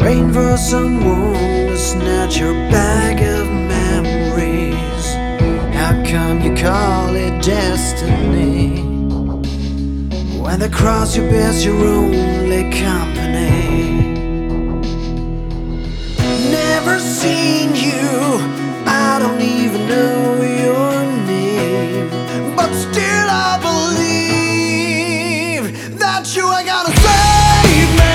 Waiting for someone to snatch your bag of memories. How come you call it destiny? When they cross your path, your only company.